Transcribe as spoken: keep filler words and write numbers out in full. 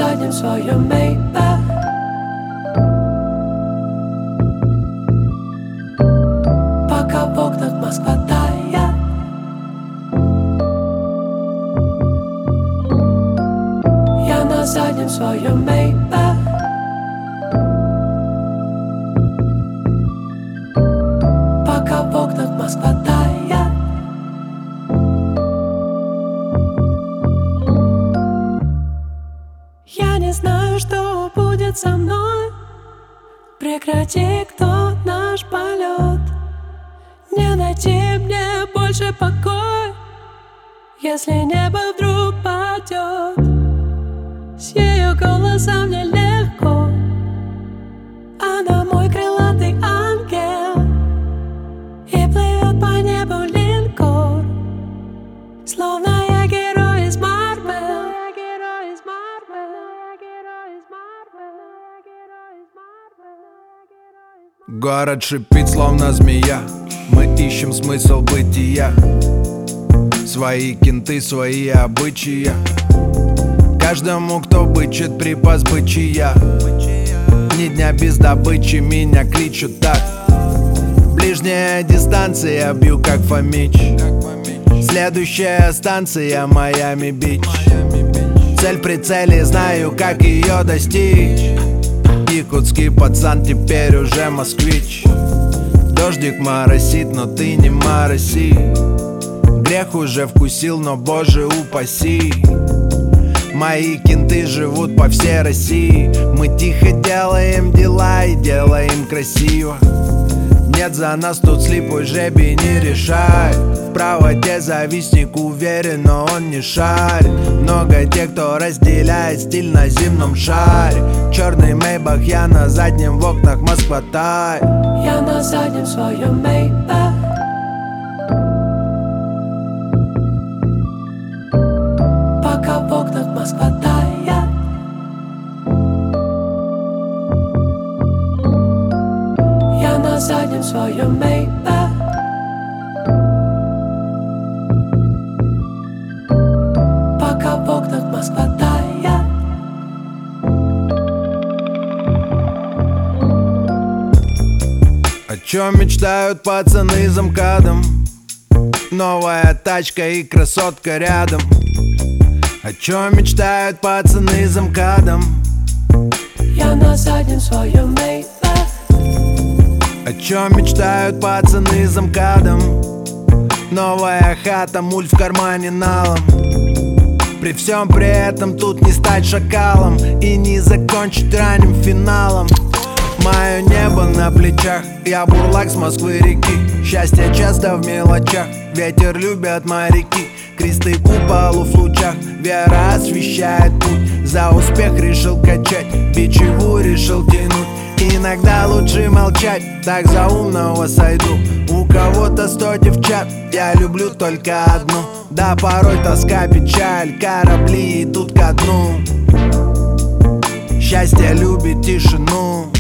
заднем своем Maybach. Пока в окнах Москва тает, я на заднем своем Maybach. Пока в окнах Москва тает, я не знаю, что будет со мной. Прекрати, кто наш полет. Не найти мне больше покоя, если небо вдруг падет. С ее голосом мне легко, она мой крылатый ангел, и плывет по небу линкор, словно я герой из Марвел. Город шипит, словно змея. Мы ищем смысл бытия. Свои кенты, свои обычаи. Каждому, кто бычит, припас бычия. Ни дня без добычи, меня кличут так. Ближняя дистанция, бью как Фомич. Следующая станция Майами-Бич. Цель в прицеле, знаю, как ее достичь. Якутский пацан, теперь уже москвич. Дождик моросит, но ты не мороси. Грех уже вкусил, но боже упаси. Мои кенты живут по всей России. Мы тихо делаем дела и делаем красиво. Нет за нас тут слепой жребий не решай. В правоте завистник уверен, но он не шарит. Много тех, кто разделяет стиль на земном шаре. Черный Maybach, я на заднем, в окнах Москва тает. Я на заднем своем Maybach. Пока в окнах Москва тает, я на заднем своем Maybach. Пока в окнах Москва тает. О чем мечтают пацаны за МКАДом? Новая тачка и красотка рядом. О чем мечтают пацаны за МКАДом? Я на заднем своем Maybach. О чем мечтают пацаны за МКАДом? Новая хата, мульт в кармане налом. При всем при этом тут не стать шакалом и не закончить ранним финалом. Мое небо на плечах, я бурлак с Москвы реки. Счастье часто в мелочах, ветер любят моряки. Кресты куполу в лучах, вера освещает путь. За успех решил качать, бичеву решил тянуть. Иногда лучше молчать, так за умного сойду. У кого-то сто девчат, я люблю только одну. Да порой тоска, печаль, корабли идут ко дну. Счастье любит тишину.